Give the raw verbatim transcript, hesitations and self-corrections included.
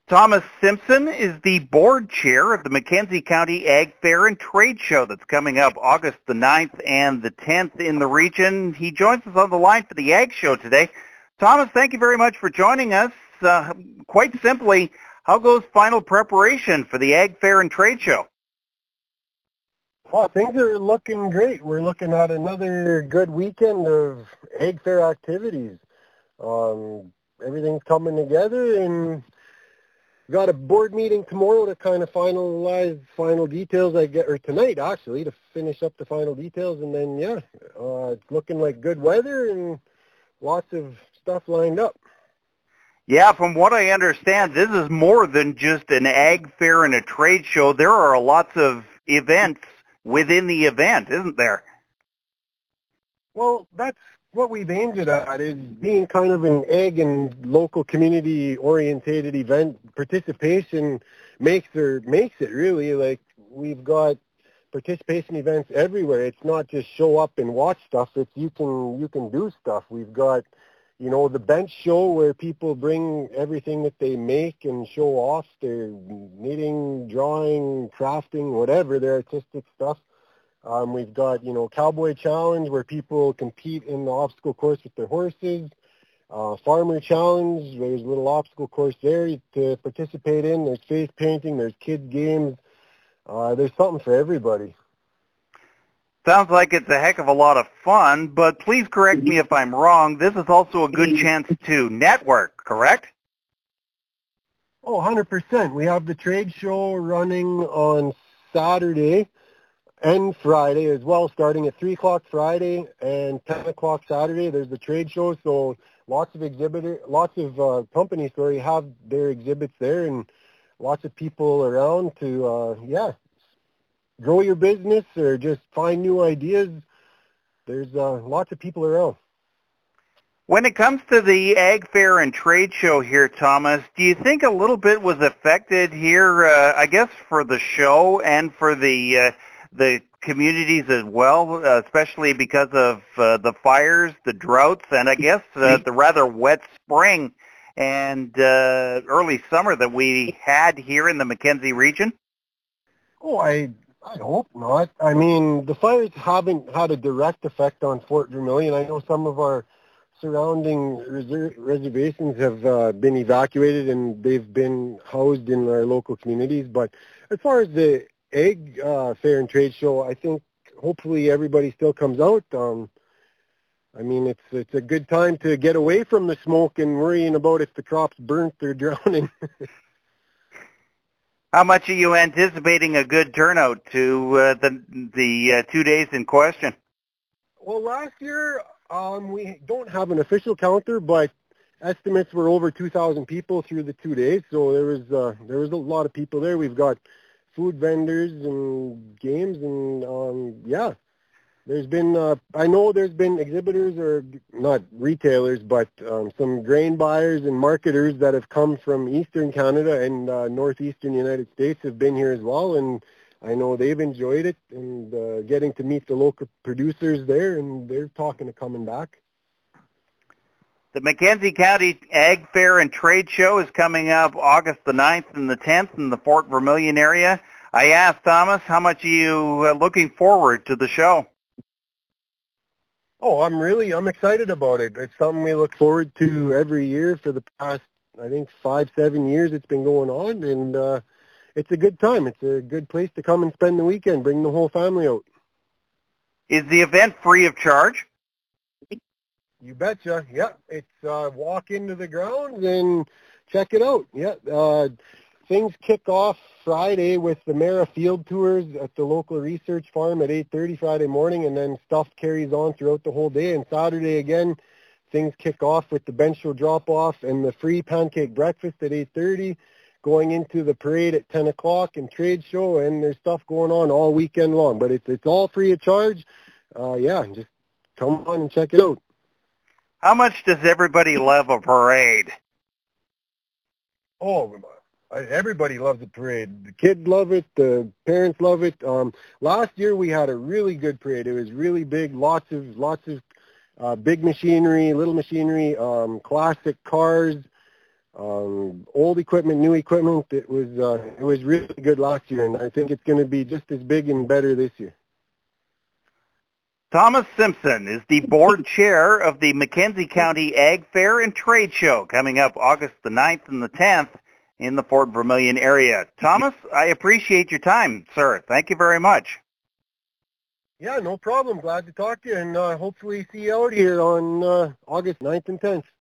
Thomas Simpson is the board chair of the Mackenzie County Ag Fair and Trade Show that's coming up August the ninth and the tenth in the region. He joins us on the line for the Ag Show today. Thomas, thank you very much for joining us. Uh, quite simply, how goes final preparation for the Ag Fair and Trade Show? Well, things are looking great. We're looking at another good weekend of Ag Fair activities. Um, everything's coming together, and got a board meeting tomorrow to kind of finalize final details. I get or tonight actually to finish up the final details, and then yeah, uh, it's looking like good weather and lots of stuff lined up. Yeah, from what I understand, this is more than just an ag fair and a trade show. There are lots of events within the event, isn't there? Well, that's what we've aimed it at, is being kind of an ag and local community orientated event. Participation makes or makes it really. Like, we've got participation events everywhere. It's not just show up and watch stuff. It's you can you can do stuff. We've got, you know, the bench show where people bring everything that they make and show off their knitting, drawing, crafting, whatever, their artistic stuff. Um, we've got, you know, Cowboy Challenge where people compete in the obstacle course with their horses. Uh, Farmer Challenge, there's a little obstacle course there to participate in. There's face painting, there's kids games. Uh, there's something for everybody. Sounds like it's a heck of a lot of fun, but please correct me if I'm wrong. This is also a good chance to network, correct? Oh, one hundred percent. We have the trade show running on Saturday and Friday as well, starting at three o'clock Friday and ten o'clock Saturday. There's the trade show, so lots of exhibitor, lots of uh, companies sorry have their exhibits there, and lots of people around to, uh, yeah, grow your business or just find new ideas. There's uh, lots of people around. When it comes to the Ag Fair and Trade Show here, Thomas, do you think a little bit was affected here, uh, I guess, for the show and for the uh, the communities as well, uh, especially because of uh, the fires, the droughts, and I guess uh, the rather wet spring and uh, early summer that we had here in the Mackenzie region? Oh, I I hope not. I mean, the fires haven't had a direct effect on Fort Vermilion. I know some of our surrounding reser- reservations have uh, been evacuated and they've been housed in our local communities. But as far as the Ag uh, Fair and Trade Show, I think hopefully everybody still comes out. Um, I mean, it's it's a good time to get away from the smoke and worrying about if the crop's burnt or drowning. How much are you anticipating a good turnout to uh, the the uh, two days in question? Well, last year um, we don't have an official counter, but estimates were over two thousand people through the two days. So there was uh, there was a lot of people there. We've got food vendors and games, and um, yeah, there's been uh, I know there's been exhibitors or not retailers, but um, some grain buyers and marketers that have come from Eastern Canada and uh, Northeastern United States have been here as well, and I know they've enjoyed it and uh, getting to meet the local producers there, and they're talking of coming back. The Mackenzie County Ag Fair and Trade Show is coming up August the ninth and the tenth in the Fort Vermilion area. I asked Thomas, how much are you uh, looking forward to the show? Oh, I'm really, I'm excited about it. It's something we look forward to every year for the past, I think, five, seven years it's been going on, and uh, it's a good time. It's a good place to come and spend the weekend, bring the whole family out. Is the event free of charge? You betcha. Yeah, it's uh, walk into the grounds and check it out. Yeah, uh, things kick off Friday with the Mara field tours at the local research farm at eight thirty Friday morning, and then stuff carries on throughout the whole day. And Saturday again, things kick off with the bench show drop-off and the free pancake breakfast at eight thirty, going into the parade at ten o'clock and trade show, and there's stuff going on all weekend long. But it's it's all free of charge. Uh, yeah, just come on and check it out. How much does everybody love a parade? Oh, everybody loves the parade. The kids love it. The parents love it. Um, last year we had a really good parade. It was really big. Lots of lots of uh, big machinery, little machinery, um, classic cars. um, old equipment, new equipment. It was uh, it was really good last year, and I think it's going to be just as big and better this year. Thomas Simpson is the board chair of the Mackenzie County Ag Fair and Trade Show coming up August the ninth and the tenth in the Fort Vermilion area. Thomas, I appreciate your time, sir. Thank you very much. Yeah, no problem. Glad to talk to you, and uh, hopefully see you out here on uh, August ninth and tenth.